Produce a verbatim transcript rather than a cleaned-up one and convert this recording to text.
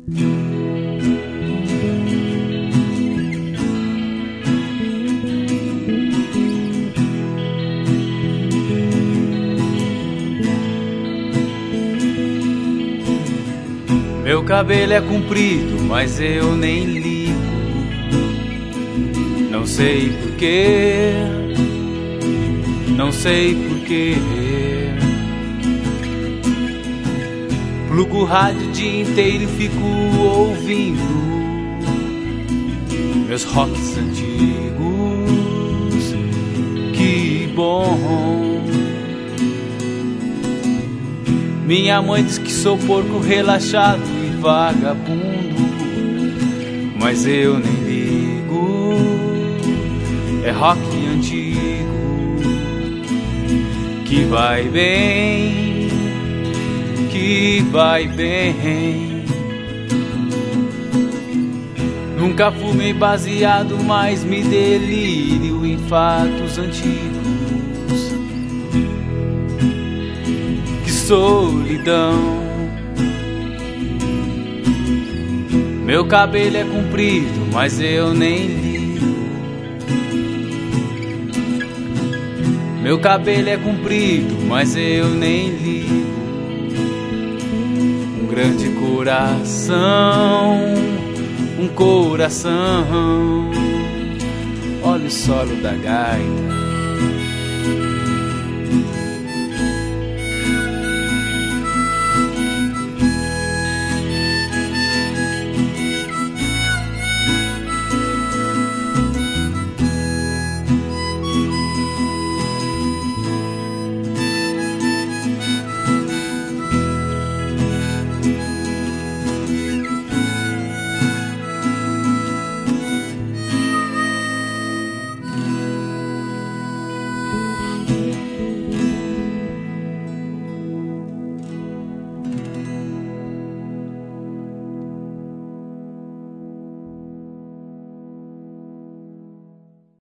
Meu cabelo é comprido, mas eu nem ligo. Não sei porquê, não sei porquê. Plugo o rádio o dia inteiro e fico ouvindo meus rocks antigos. Que bom. Minha mãe diz que sou porco relaxado e vagabundo, mas eu nem ligo. É rock antigo que vai bem, que vai bem. Nunca fumei baseado, mas me delírio em fatos antigos. Que solidão. Meu cabelo é comprido, mas eu nem ligo. Meu cabelo é comprido, mas eu nem ligo. Um grande coração, um coração. Olha o solo da gaita.